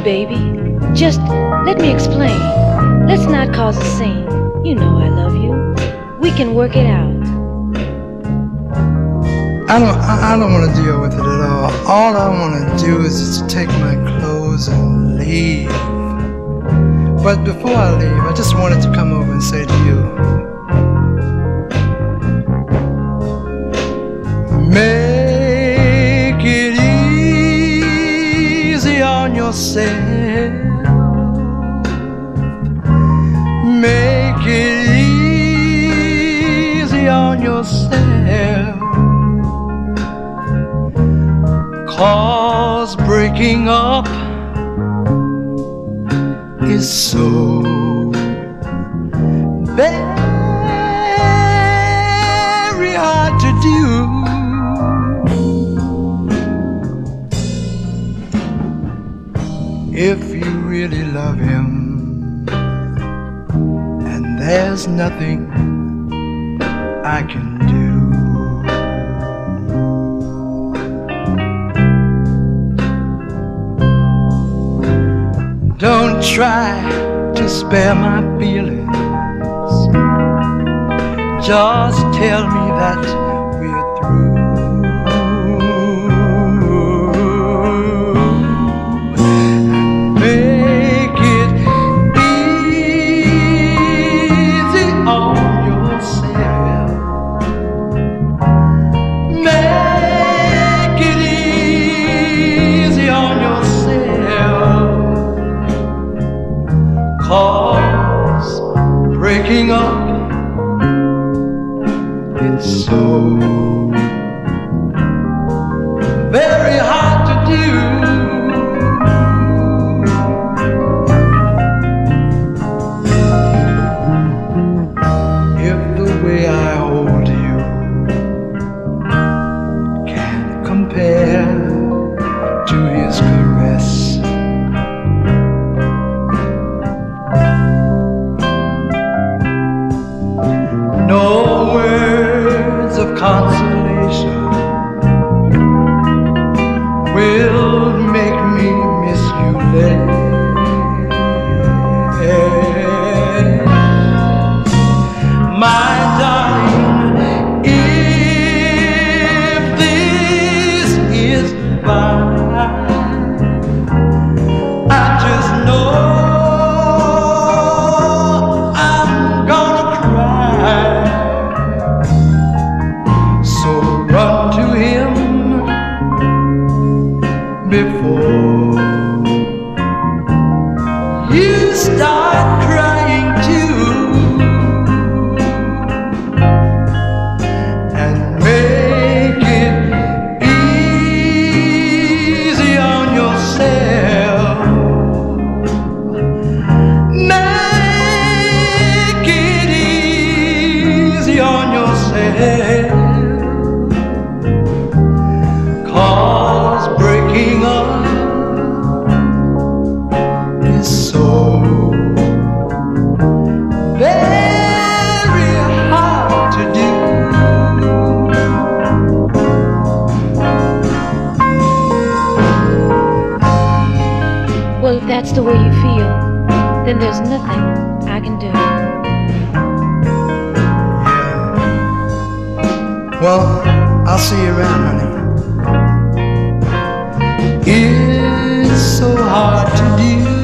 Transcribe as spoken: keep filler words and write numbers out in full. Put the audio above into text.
baby. Just let me explain. Let's not cause a scene. You know I love you. We can work it out. I don't, I, I don't want to deal with it at all. All I want to do is just take my clothes and leave. But before I leave, I just wanted to come over and say to you, make it easy on yourself. Make it easy on yourself. 'Cause breaking up is so very hard to do. If you really love him, and there's nothing I can do. Don't try to spare my feelings. Just tell me that we're through. And make it easy on yourself. Make it easy on yourself. 'Cause breaking up, it's so very hard to do. If the way I hold you can't compare to his caress, no words of consolation will make me miss you less. My darling, if this is goodbye, I just know before you start crying too. And make it easy on yourself. Make it easy on yourself. 'Cause breaking up is so very hard to do. Well, if that's the way you feel, then there's nothing I can do. Well, I'll see you around, honey. It's so hard to do.